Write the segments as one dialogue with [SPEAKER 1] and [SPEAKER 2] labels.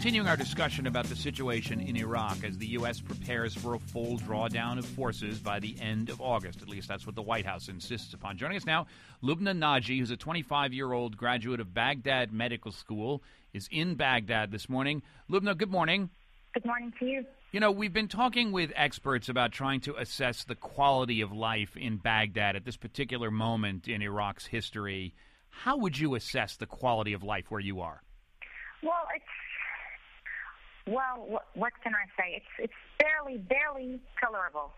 [SPEAKER 1] continuing our discussion about the situation in Iraq as the U.S. prepares for a full drawdown of forces by the end of August. At least that's what the White House insists upon. Joining us now, Lubna Naji, who's a 25-year-old graduate of Baghdad Medical School, is in Baghdad this morning. Lubna, good morning.
[SPEAKER 2] Good morning to you.
[SPEAKER 1] You know, we've been talking with experts about trying to assess the quality of life in Baghdad at this particular moment in Iraq's history. How would you assess the quality of life where you are?
[SPEAKER 2] What can I say? It's barely tolerable,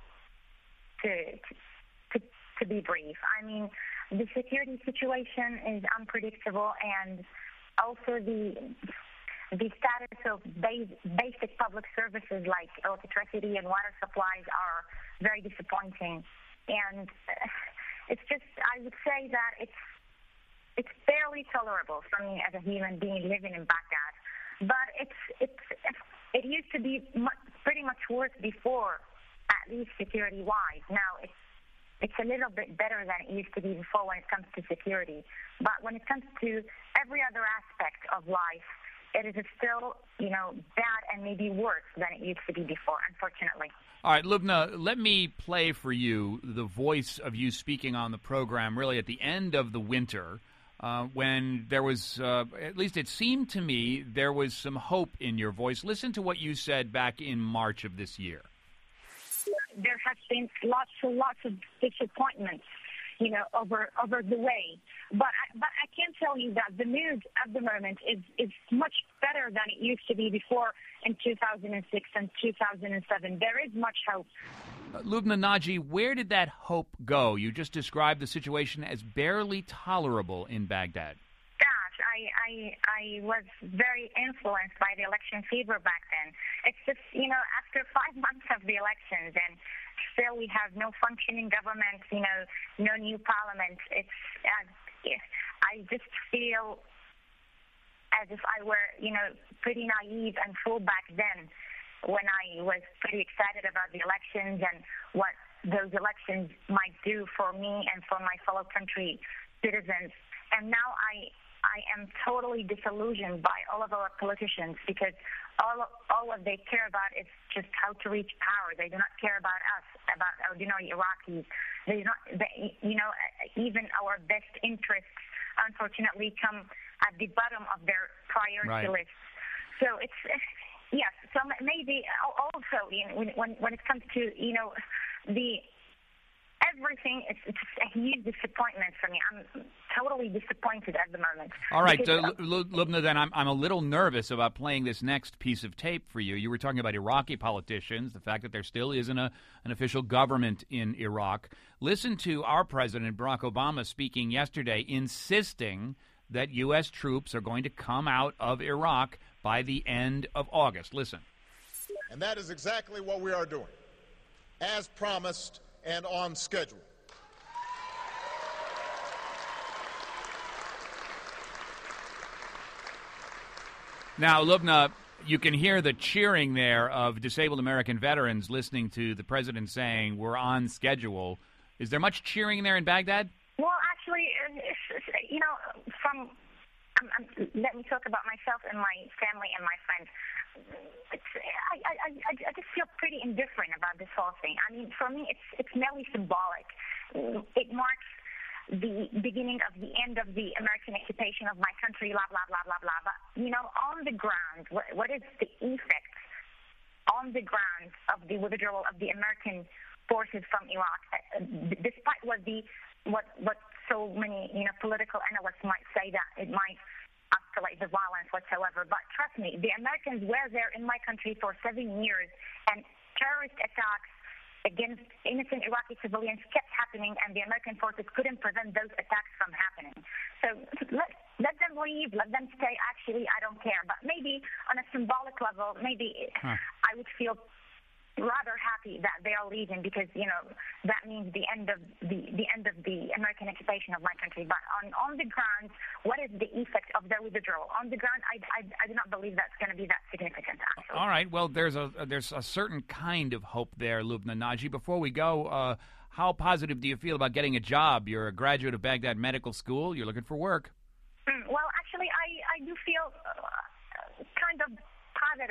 [SPEAKER 2] to be brief. I mean, the security situation is unpredictable, and also the status of basic public services like electricity and water supplies are very disappointing. And it's just, I would say that it's barely tolerable for me as a human being living in Baghdad. But it used to be pretty much worse before, at least security-wise. Now it's a little bit better than it used to be before when it comes to security. But when it comes to every other aspect of life, it is still, bad and maybe worse than it used to be before, unfortunately.
[SPEAKER 1] All right, Lubna, let me play for you the voice of you speaking on the program really at the end of the winter. When there was, at least it seemed to me, there was some hope in your voice. Listen to what you said back in March of this year.
[SPEAKER 2] There has been lots of disappointments, over the way. But I can tell you that the mood at the moment is much better than it used to be before in 2006 and 2007. There is much hope.
[SPEAKER 1] Lubna Naji, where did that hope go? You just described the situation as barely tolerable in Baghdad.
[SPEAKER 2] Gosh, I was very influenced by the election fever back then. It's just, after 5 months of the elections and still we have no functioning government, no new parliament. I just feel as if I were, pretty naive and fool back then, when I was pretty excited about the elections and what those elections might do for me and for my fellow country citizens. And now I am totally disillusioned by all of our politicians because all what they care about is just how to reach power. They do not care about us, about ordinary Iraqis. Even our best interests, unfortunately, come at the bottom of their priority lists. So it's... Yes, so maybe also when it comes to the everything, it's a huge disappointment for me. I'm totally disappointed at the moment.
[SPEAKER 1] All right, Lubna, then I'm a little nervous about playing this next piece of tape for you. You were talking about Iraqi politicians, the fact that there still isn't an official government in Iraq. Listen to our president, Barack Obama, speaking yesterday, insisting that U.S. troops are going to come out of Iraq by the end of August. Listen.
[SPEAKER 3] And that is exactly what we are doing, as promised and on schedule.
[SPEAKER 1] Now, Lubna, you can hear the cheering there of disabled American veterans listening to the president saying we're on schedule. Is there much cheering there in Baghdad?
[SPEAKER 2] Well, actually, let me talk about myself and my family and my friends. I just feel pretty indifferent about this whole thing. I mean, for me, it's merely symbolic. It marks the beginning of the end of the American occupation of my country, blah, blah, blah, blah, blah. But, on the ground, what is the effect on the ground of the withdrawal of the American forces from Iraq, despite what so many political analysts might say that it might escalate the violence whatsoever. But trust me, the Americans were there in my country for 7 years, and terrorist attacks against innocent Iraqi civilians kept happening, and the American forces couldn't prevent those attacks from happening. So let them leave, let them stay. Actually, I don't care. But maybe on a symbolic level, I would feel rather happy that they are leaving because that means the end of the American occupation of my country. But on the ground, what is the effect of their withdrawal? On the ground, I do not believe that's going to be that significant. Actually.
[SPEAKER 1] All right. Well, there's a certain kind of hope there, Lubna Naji. Before we go, how positive do you feel about getting a job? You're a graduate of Baghdad Medical School. You're looking for work.
[SPEAKER 2] Well, actually, I do feel kind of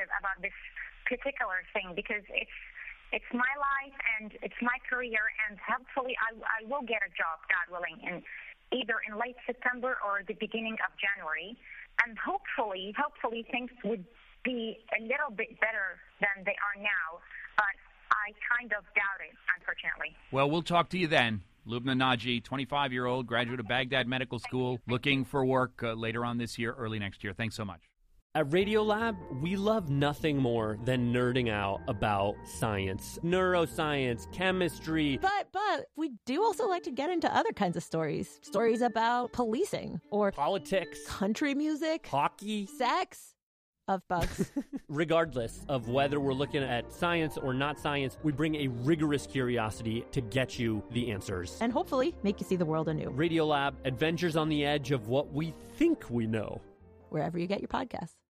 [SPEAKER 2] positive about this particular thing because it's my life and it's my career, and hopefully I will get a job, God willing, either in late September or the beginning of January, and hopefully things would be a little bit better than they are now, but I kind of doubt it, unfortunately.
[SPEAKER 1] Well, we'll talk to you then. Lubna Naji, 25-year-old, graduate of Baghdad Medical School, looking for work later on this year, early next year. Thanks so much.
[SPEAKER 4] At Radiolab, we love nothing more than nerding out about science, neuroscience, chemistry.
[SPEAKER 5] But we do also like to get into other kinds of stories. Stories about policing or
[SPEAKER 4] politics,
[SPEAKER 5] country music,
[SPEAKER 4] hockey,
[SPEAKER 5] sex. Of bugs.
[SPEAKER 4] Regardless of whether we're looking at science or not science, we bring a rigorous curiosity to get you the answers.
[SPEAKER 5] And hopefully make you see the world anew.
[SPEAKER 4] Radiolab, adventures on the edge of what we think we know.
[SPEAKER 5] Wherever you get your podcasts.